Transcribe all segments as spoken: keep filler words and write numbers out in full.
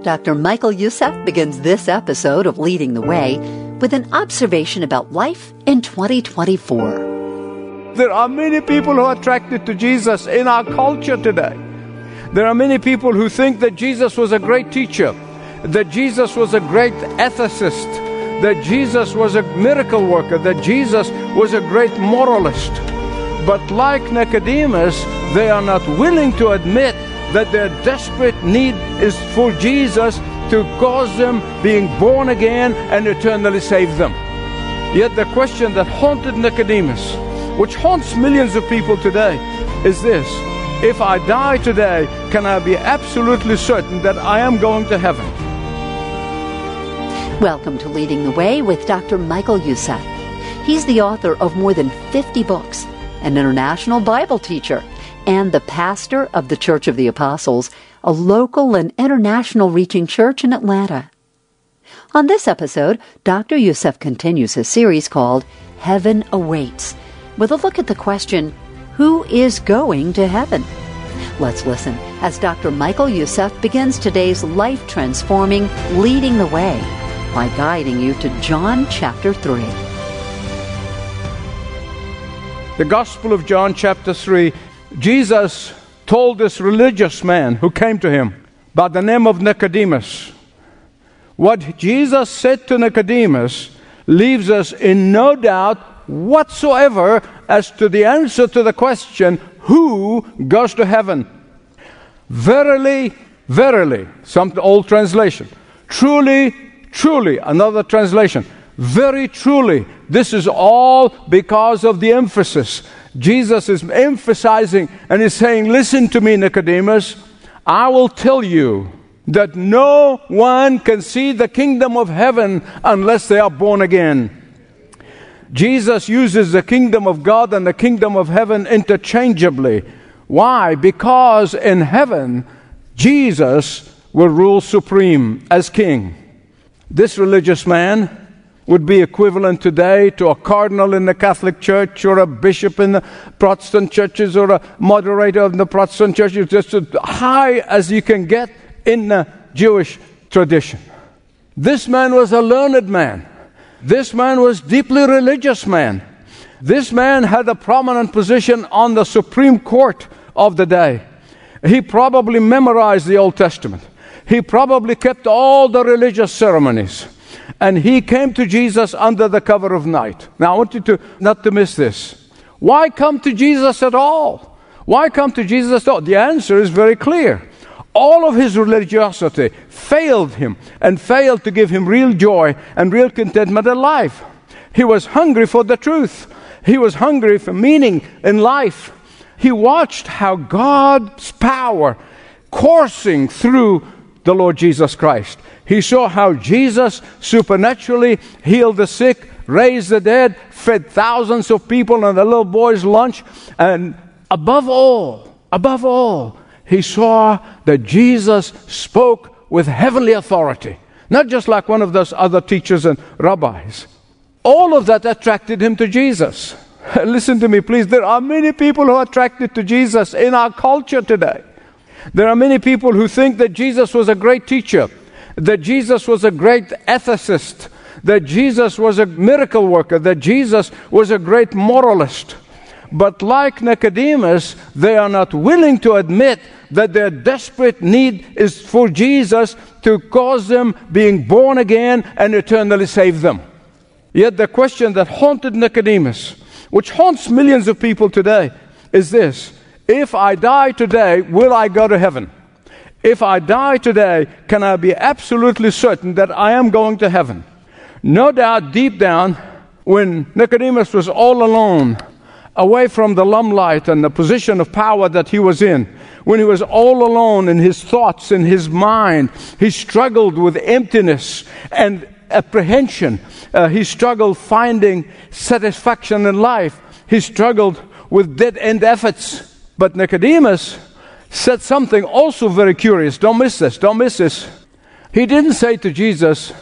Doctor Michael Youssef begins this episode of Leading the Way with an observation about life in twenty twenty-four. There are many people who are attracted to Jesus in our culture today. There are many people who think that Jesus was a great teacher, that Jesus was a great ethicist, that Jesus was a miracle worker, that Jesus was a great moralist. But like Nicodemus, they are not willing to admit that their desperate need is for Jesus to cause them being born again and eternally save them. Yet the question that haunted Nicodemus, which haunts millions of people today, is this: if I die today, can I be absolutely certain that I am going to heaven? Welcome to Leading the Way with Doctor Michael Youssef. He's the author of more than fifty books, an international Bible teacher, and the pastor of the Church of the Apostles, a local and international reaching church in Atlanta. On this episode, Doctor Youssef continues his series called Heaven Awaits, with a look at the question, who is going to heaven? Let's listen as Doctor Michael Youssef begins today's life-transforming Leading the Way by guiding you to John chapter three. The Gospel of John chapter three, Jesus told this religious man who came to him by the name of Nicodemus. What Jesus said to Nicodemus leaves us in no doubt whatsoever as to the answer to the question, who goes to heaven? Verily, verily, some old translation. Truly, truly, another translation. Very truly, this is all because of the emphasis. Jesus is emphasizing and is saying, listen to me, Nicodemus. I will tell you that no one can see the kingdom of heaven unless they are born again. Jesus uses the kingdom of God and the kingdom of heaven interchangeably. Why? Because in heaven, Jesus will rule supreme as king. This religious man would be equivalent today to a cardinal in the Catholic Church or a bishop in the Protestant churches or a moderator of the Protestant churches, just as high as you can get in the Jewish tradition. This man was a learned man. This man was deeply religious man. This man had a prominent position on the Supreme Court of the day. He probably memorized the Old Testament. He probably kept all the religious ceremonies. And he came to Jesus under the cover of night. Now I want you to not to miss this. Why come to Jesus at all? Why come to Jesus at all? The answer is very clear. All of his religiosity failed him and failed to give him real joy and real contentment in life. He was hungry for the truth. He was hungry for meaning in life. He watched how God's power coursing through the Lord Jesus Christ. He saw how Jesus supernaturally healed the sick, raised the dead, fed thousands of people on a little boy's lunch. And above all, above all, he saw that Jesus spoke with heavenly authority. Not just like one of those other teachers and rabbis. All of that attracted him to Jesus. Listen to me, please. There are many people who are attracted to Jesus in our culture today. There are many people who think that Jesus was a great teacher, that Jesus was a great ethicist, that Jesus was a miracle worker, that Jesus was a great moralist. But like Nicodemus, they are not willing to admit that their desperate need is for Jesus to cause them being born again and eternally save them. Yet the question that haunted Nicodemus, which haunts millions of people today, is this: if I die today, will I go to heaven? If I die today, can I be absolutely certain that I am going to heaven? No doubt deep down, when Nicodemus was all alone, away from the limelight and the position of power that he was in, when he was all alone in his thoughts, in his mind, he struggled with emptiness and apprehension. Uh, he struggled finding satisfaction in life. He struggled with dead-end efforts. But Nicodemus said something also very curious. Don't miss this. Don't miss this. He didn't say to Jesus,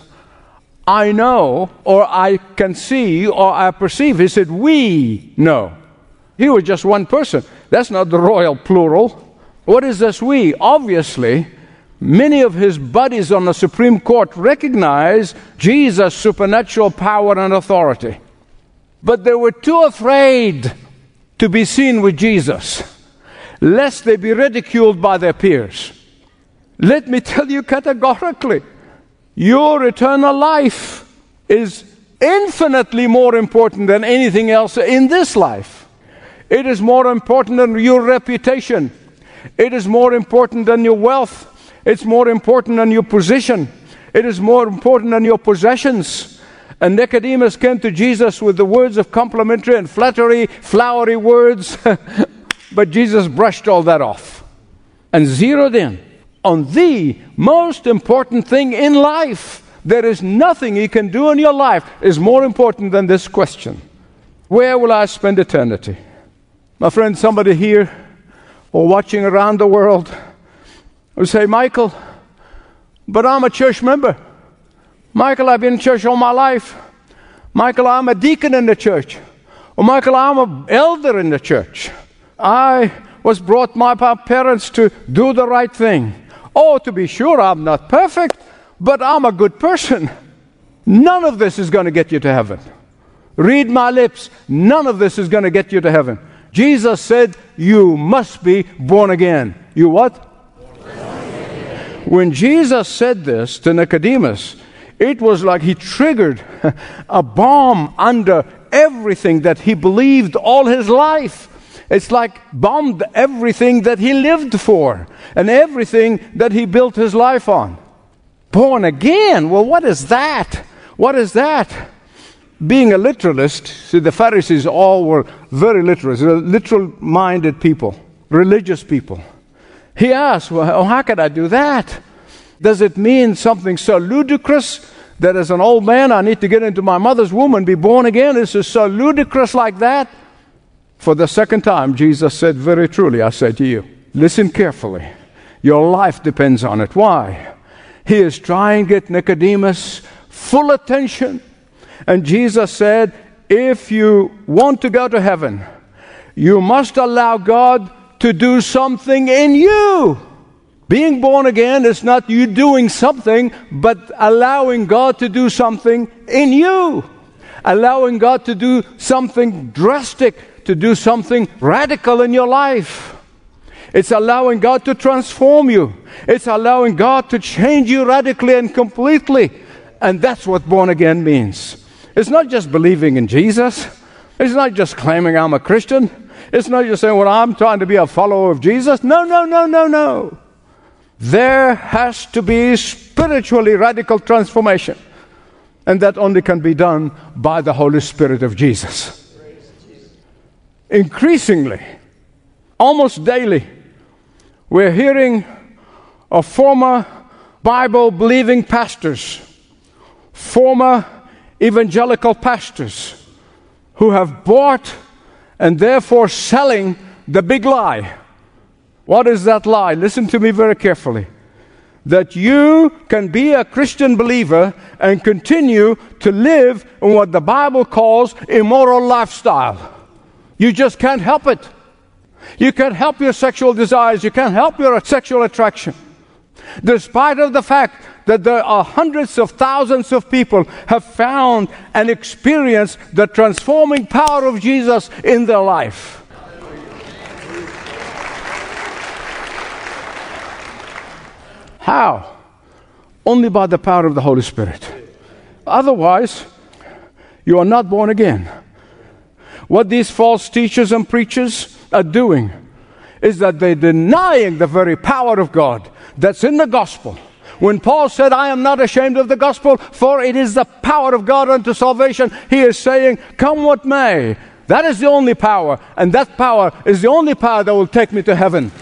I know, or I can see, or I perceive. He said, we know. He was just one person. That's not the royal plural. What is this we? Obviously, Many of his buddies on the Supreme Court recognized Jesus' supernatural power and authority. But they were too afraid to be seen with Jesus, lest they be ridiculed by their peers. Let me tell you categorically, your eternal life is infinitely more important than anything else in this life. It is more important than your reputation. It is more important than your wealth. It's more important than your position. It is more important than your possessions. And Nicodemus came to Jesus with the words of complimentary and flattery, flowery words. But Jesus brushed all that off and zeroed in on the most important thing in life. There is nothing you can do in your life is more important than this question. Where will I spend eternity? My friend, somebody here or watching around the world will say, Michael, but I'm a church member. Michael, I've been in church all my life. Michael, I'm a deacon in the church. Or Michael, I'm an elder in the church. I was brought by my parents to do the right thing. Oh, to be sure, I'm not perfect, but I'm a good person. None of this is going to get you to heaven. Read my lips. None of this is going to get you to heaven. Jesus said, you must be born again. You what? When Jesus said this to Nicodemus, it was like he triggered a bomb under everything that he believed all his life. It's like bombed everything that he lived for and everything that he built his life on. Born again? Well, what is that? What is that? Being a literalist, see, the Pharisees all were very literalist, literal-minded people, religious people. He asked, well, how could I do that? Does it mean something so ludicrous that as an old man I need to get into my mother's womb and be born again? Is it so ludicrous like that? For the second time, Jesus said, very truly, I say to you, listen carefully. Your life depends on it. Why? He is trying to get Nicodemus full attention. And Jesus said, if you want to go to heaven, you must allow God to do something in you. Being born again is not you doing something, but allowing God to do something in you. Allowing God to do something drastic, to do something radical in your life. It's allowing God to transform you. It's allowing God to change you radically and completely. And that's what born again means. It's not just believing in Jesus. It's not just claiming I'm a Christian. It's not just saying, well, I'm trying to be a follower of Jesus. No, no, no, no, no. There has to be spiritually radical transformation. And that only can be done by the Holy Spirit of Jesus. Increasingly, almost daily, we're hearing of former Bible-believing pastors, former evangelical pastors who have bought and therefore selling the big lie. What is that lie? Listen to me very carefully. That you can be a Christian believer and continue to live in what the Bible calls immoral lifestyle. You just can't help it. You can't help your sexual desires. You can't help your sexual attraction. Despite of the fact that there are hundreds of thousands of people have found and experienced the transforming power of Jesus in their life. How? Only by the power of the Holy Spirit. Otherwise, you are not born again. What these false teachers and preachers are doing is that they're denying the very power of God that's in the gospel. When Paul said, I am not ashamed of the gospel, for it is the power of God unto salvation, he is saying, come what may. That is the only power, and that power is the only power that will take me to heaven.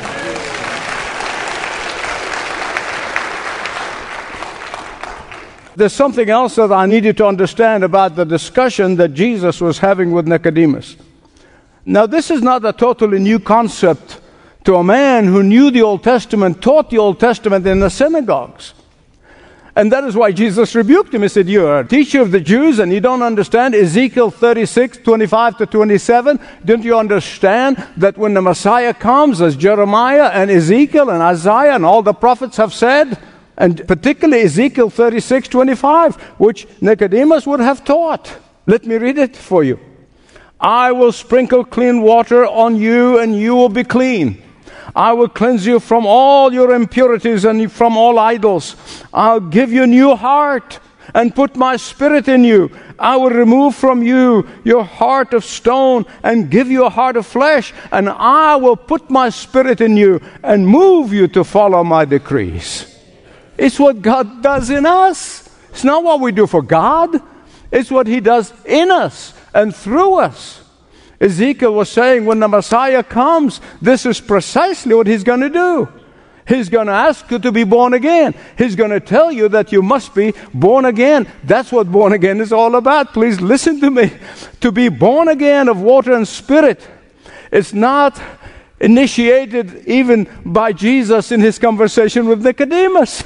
There's something else that I need you to understand about the discussion that Jesus was having with Nicodemus. Now, this is not a totally new concept to a man who knew the Old Testament, taught the Old Testament in the synagogues. And that is why Jesus rebuked him. He said, you're a teacher of the Jews and you don't understand Ezekiel thirty-six, twenty-five to twenty-seven. Don't you understand that when the Messiah comes, as Jeremiah and Ezekiel and Isaiah and all the prophets have said, and particularly Ezekiel thirty-six, twenty-five, which Nicodemus would have taught. Let me read it for you. I will sprinkle clean water on you and you will be clean. I will cleanse you from all your impurities and from all idols. I'll give you a new heart and put my spirit in you. I will remove from you your heart of stone and give you a heart of flesh. And I will put my spirit in you and move you to follow my decrees. It's what God does in us. It's not what we do for God. It's what He does in us and through us. Ezekiel was saying when the Messiah comes, this is precisely what He's going to do. He's going to ask you to be born again. He's going to tell you that you must be born again. That's what born again is all about. Please listen to me. To be born again of water and spirit, it's not initiated even by Jesus in His conversation with Nicodemus.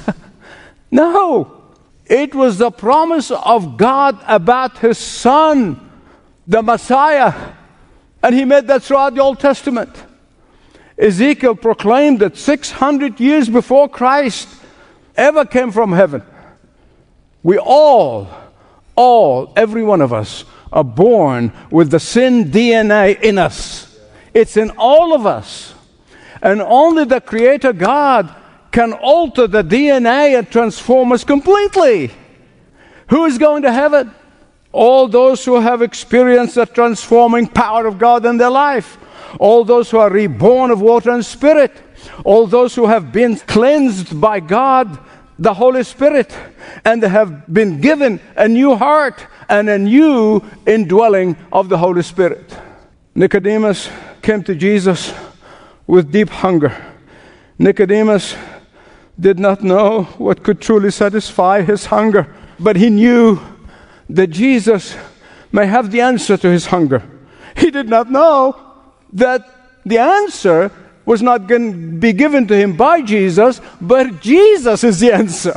No. It was the promise of God about His Son, the Messiah. And He made that throughout the Old Testament. Ezekiel proclaimed that six hundred years before Christ ever came from heaven, we all, all, every one of us, are born with the sin D N A in us. It's in all of us. And only the Creator God can alter the D N A and transform us completely. Who is going to heaven? All those who have experienced the transforming power of God in their life. All those who are reborn of water and spirit. All those who have been cleansed by God, the Holy Spirit, and have been given a new heart and a new indwelling of the Holy Spirit. Nicodemus came to Jesus with deep hunger. Nicodemus did not know what could truly satisfy his hunger, but he knew that Jesus may have the answer to his hunger. He did not know that the answer was not going to be given to him by Jesus, but Jesus is the answer.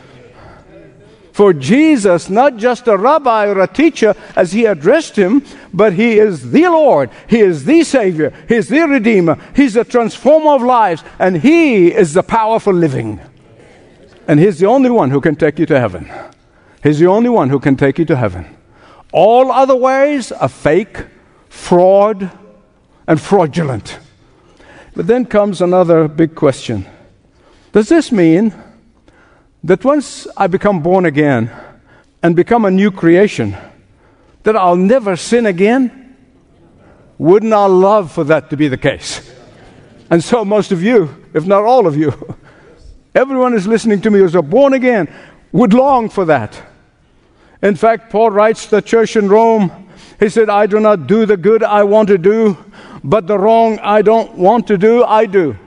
For Jesus, not just a rabbi or a teacher as he addressed him, but He is the Lord, He is the Savior, He is the Redeemer, He's the transformer of lives, and He is the power for living. And He's the only one who can take you to heaven. He's the only one who can take you to heaven. All other ways are fake, fraud, and fraudulent. But then comes another big question. Does this mean that once I become born again and become a new creation, that I'll never sin again? Wouldn't I love for that to be the case? And so most of you, if not all of you, everyone is listening to me who's born again, would long for that. In fact, Paul writes to the church in Rome, he said, I do not do the good I want to do, but the wrong I don't want to do, I do.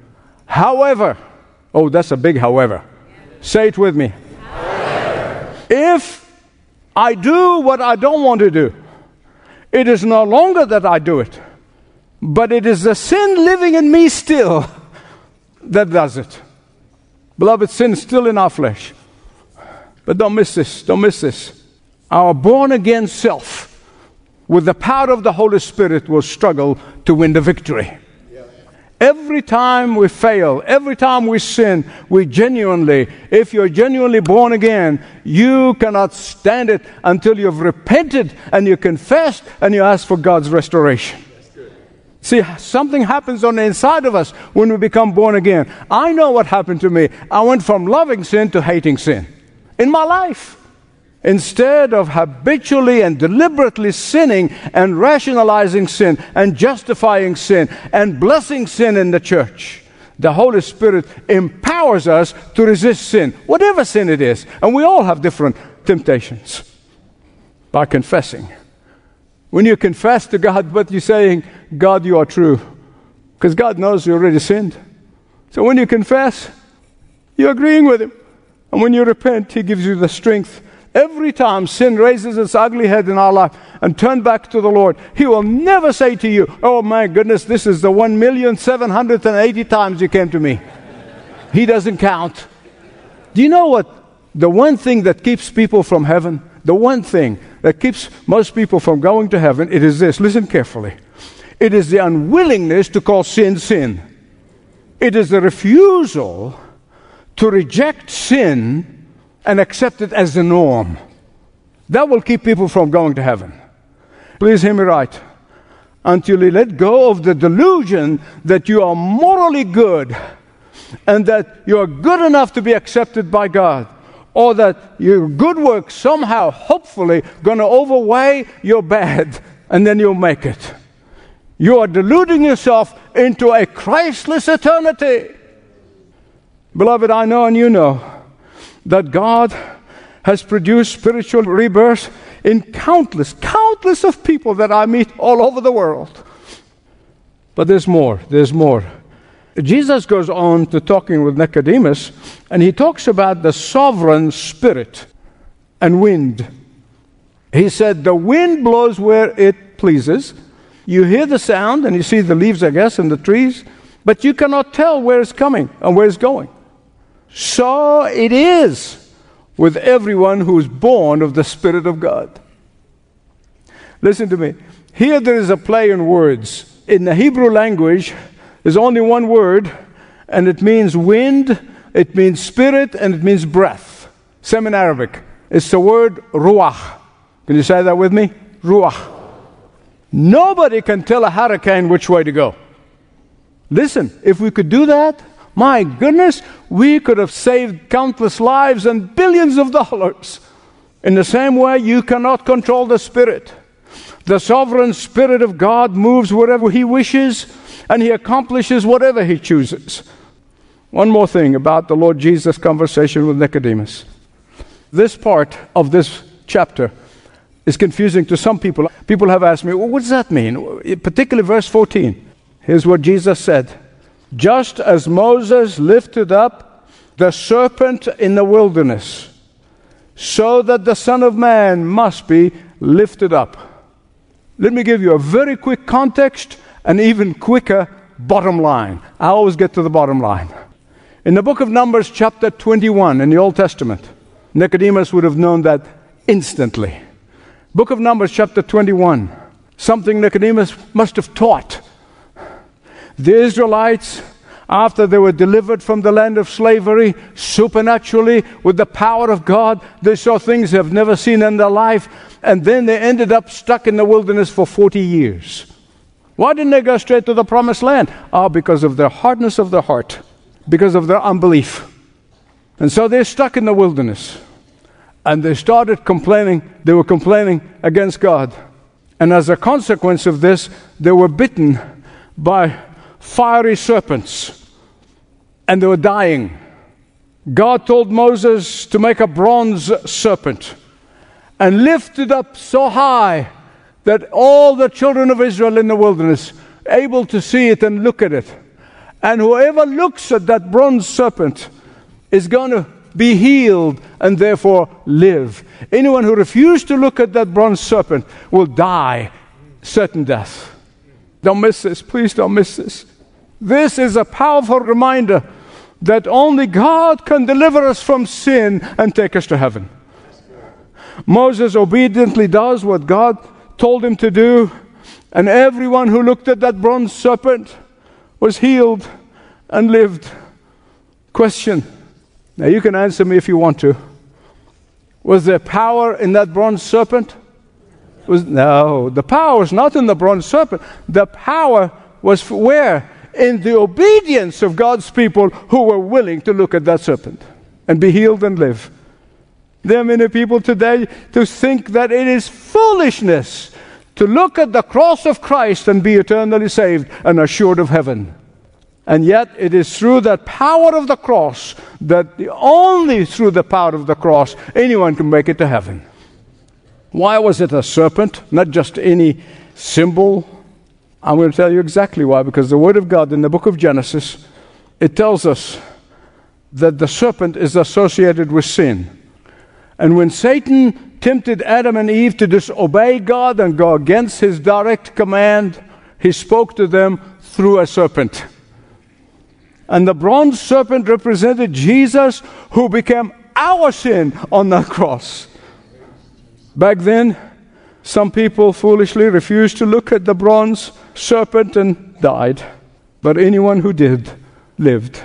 However, oh, that's a big however. Say it with me. However. If I do what I don't want to do, it is no longer that I do it, but it is the sin living in me still that does it. Beloved, sin is still in our flesh. But don't miss this, don't miss this. Our born-again self, with the power of the Holy Spirit, will struggle to win the victory. Every time we fail, every time we sin, we genuinely, if you're genuinely born again, you cannot stand it until you've repented and you confessed and you ask for God's restoration. See, something happens on the inside of us when we become born again. I know what happened to me. I went from loving sin to hating sin in my life. Instead of habitually and deliberately sinning and rationalizing sin and justifying sin and blessing sin in the church, the Holy Spirit empowers us to resist sin, whatever sin it is. And we all have different temptations. By confessing. When you confess to God, what you're saying, God, you are true. Because God knows you already sinned. So when you confess, you're agreeing with Him. And when you repent, He gives you the strength. Every time sin raises its ugly head in our life and turn back to the Lord, He will never say to you, oh my goodness, this is the one million seven hundred eighty times you came to me. He doesn't count. Do you know what the one thing that keeps people from heaven, the one thing that keeps most people from going to heaven, it is this. Listen carefully. It is the unwillingness to call sin, sin. It is the refusal to reject sin and accept it as the norm. That will keep people from going to heaven. Please hear me right. Until you let go of the delusion that you are morally good and that you are good enough to be accepted by God, or that your good work somehow, hopefully, going to overweigh your bad, and then you'll make it. You are deluding yourself into a Christless eternity. Beloved, I know and you know that God has produced spiritual rebirth in countless, countless of people that I meet all over the world. But there's more, there's more. Jesus goes on to talking with Nicodemus, and he talks about the sovereign spirit and wind. He said, the wind blows where it pleases. You hear the sound, and you see the leaves, I guess, and the trees, but you cannot tell where it's coming and where it's going. So it is with everyone who is born of the Spirit of God. Listen to me. Here there is a play in words. In the Hebrew language, there's only one word, and it means wind, it means spirit, and it means breath. Same in Arabic. It's the word ruach. Can you say that with me? Ruach. Nobody can tell a hurricane which way to go. Listen, if we could do that, my goodness, we could have saved countless lives and billions of dollars. In the same way, you cannot control the Spirit. The sovereign Spirit of God moves wherever He wishes, and He accomplishes whatever He chooses. One more thing about the Lord Jesus' conversation with Nicodemus. This part of this chapter is confusing to some people. People have asked me, well, what does that mean? Particularly verse fourteen. Here's what Jesus said. Just as Moses lifted up the serpent in the wilderness, so that the Son of Man must be lifted up. Let me give you a very quick context and even quicker bottom line. I always get to the bottom line. In the book of Numbers, chapter twenty-one, in the Old Testament, Nicodemus would have known that instantly. Book of Numbers, chapter twenty-one, something Nicodemus must have taught. The Israelites, after they were delivered from the land of slavery, supernaturally, with the power of God, they saw things they've never seen in their life, and then they ended up stuck in the wilderness for forty years. Why didn't they go straight to the promised land? Ah, because of their hardness of their heart, because of their unbelief. And so they're stuck in the wilderness. And they started complaining, they were complaining against God. And as a consequence of this, they were bitten by fiery serpents. And they were dying. God told Moses to make a bronze serpent and lift it up so high that all the children of Israel in the wilderness are able to see it and look at it. And whoever looks at that bronze serpent is going to be healed and therefore live. Anyone who refused to look at that bronze serpent will die certain death. Don't miss this. Please don't miss this. This is a powerful reminder that only God can deliver us from sin and take us to heaven. Moses obediently does what God told him to do, and everyone who looked at that bronze serpent was healed and lived. Question. Now you can answer me if you want to. Was there power in that bronze serpent? Was, no, the power was not in the bronze serpent. The power was where? In the obedience of God's people who were willing to look at that serpent and be healed and live. There are many people today to think that it is foolishness to look at the cross of Christ and be eternally saved and assured of heaven. And yet it is through the power of the cross, that the, only through the power of the cross, anyone can make it to heaven. Why was it a serpent, not just any symbol? I'm going to tell you exactly why, because the Word of God in the book of Genesis, it tells us that the serpent is associated with sin. And when Satan tempted Adam and Eve to disobey God and go against His direct command, He spoke to them through a serpent. And the bronze serpent represented Jesus, who became our sin on that cross. Back then, some people foolishly refused to look at the bronze serpent and died. But anyone who did, lived.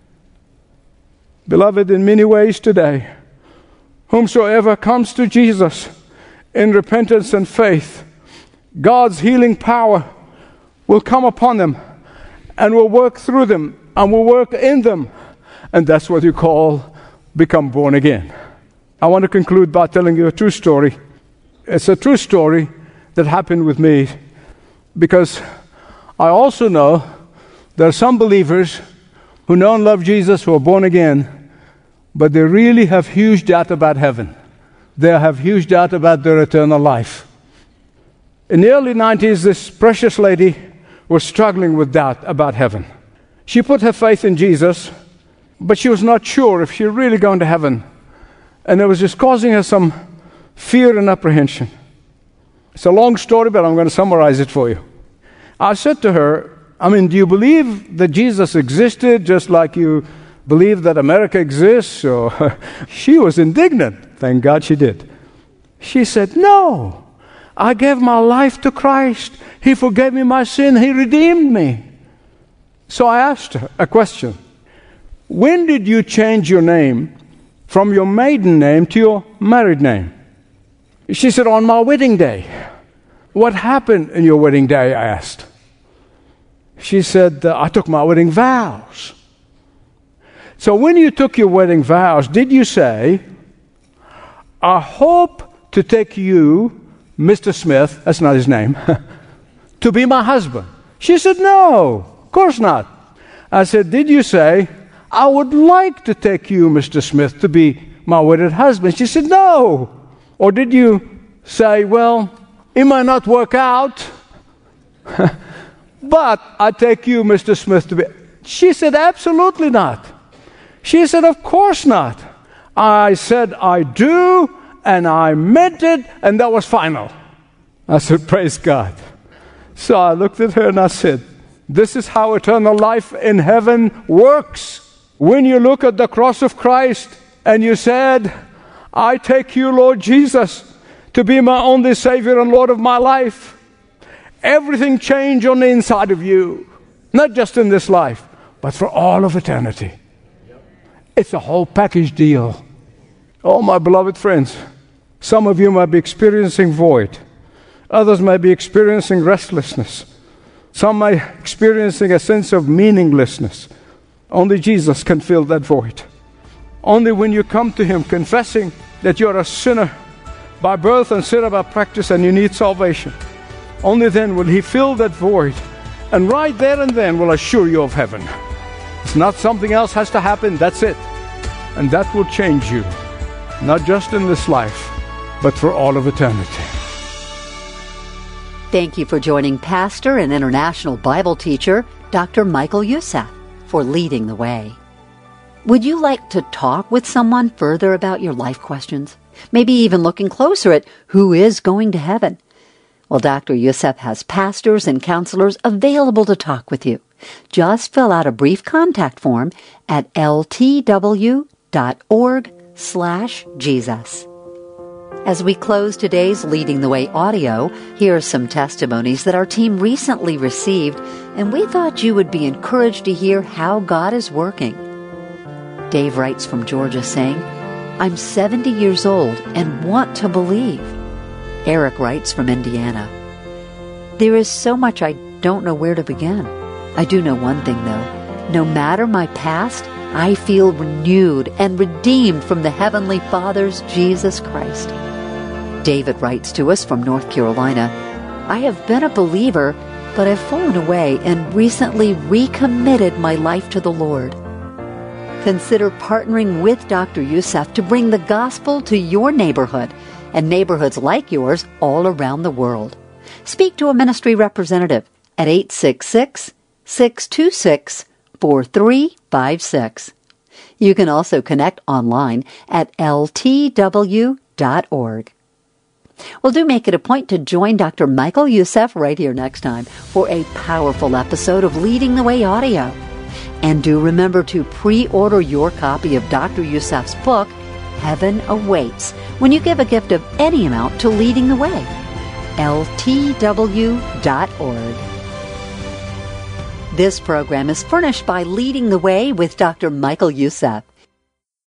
Beloved, in many ways today, whomsoever comes to Jesus in repentance and faith, God's healing power will come upon them and will work through them and will work in them. And that's what you call become born again. I want to conclude by telling you a true story. It's a true story that happened with me, because I also know there are some believers who know and love Jesus, who are born again, but they really have huge doubt about heaven. They have huge doubt about their eternal life. In the early nineties, this precious lady was struggling with doubt about heaven. She put her faith in Jesus, but she was not sure if she was really going to heaven. And it was just causing her some fear and apprehension. It's a long story, but I'm going to summarize it for you. I said to her, I mean, do you believe that Jesus existed just like you believe that America exists? Or she was indignant. Thank God she did. She said, no, I gave my life to Christ. He forgave me my sin. He redeemed me. So I asked her a question. When did you change your name from your maiden name to your married name? She said, on my wedding day. What happened in your wedding day? I asked. She said, uh, I took my wedding vows. So when you took your wedding vows, did you say, I hope to take you, Mister Smith, that's not his name, to be my husband? She said, no, of course not. I said, did you say, I would like to take you, Mister Smith, to be my wedded husband? She said, no. Or did you say, well, it might not work out, but I take you, Mister Smith, to be... She said, absolutely not. She said, of course not. I said, I do, and I meant it, and that was final. I said, praise God. So I looked at her and I said, this is how eternal life in heaven works. When you look at the cross of Christ and you said, I take you, Lord Jesus, to be my only Savior and Lord of my life, everything changed on the inside of you. Not just in this life, but for all of eternity. It's a whole package deal. Oh, my beloved friends, some of you might be experiencing void. Others might be experiencing restlessness. Some might be experiencing a sense of meaninglessness. Only Jesus can fill that void. Only when you come to Him confessing that you're a sinner by birth and sinner by practice and you need salvation, only then will He fill that void, and right there and then will assure you of heaven. It's not something else has to happen, that's it. And that will change you, not just in this life, but for all of eternity. Thank you for joining pastor and international Bible teacher, Doctor Michael Youssef, for leading the way. Would you like to talk with someone further about your life questions? Maybe even looking closer at who is going to heaven? Well, Doctor Youssef has pastors and counselors available to talk with you. Just fill out a brief contact form at ltw.org slash Jesus. As we close today's Leading the Way audio, here are some testimonies that our team recently received, and we thought you would be encouraged to hear how God is working. Dave writes from Georgia saying, I'm seventy years old and want to believe. Eric writes from Indiana, there is so much I don't know where to begin. I do know one thing though, no matter my past, I feel renewed and redeemed from the Heavenly Father's Jesus Christ. David writes to us from North Carolina, I have been a believer, but I've fallen away and recently recommitted my life to the Lord. Consider partnering with Doctor Youssef to bring the gospel to your neighborhood and neighborhoods like yours all around the world. Speak to a ministry representative at eight six six, six two six, four three five six. You can also connect online at L T W dot org. Well, do make it a point to join Doctor Michael Youssef right here next time for a powerful episode of Leading the Way audio. And do remember to pre-order your copy of Doctor Youssef's book, Heaven awaits when you give a gift of any amount to Leading the Way. L T W dot org. This program is furnished by Leading the Way with Doctor Michael Youssef.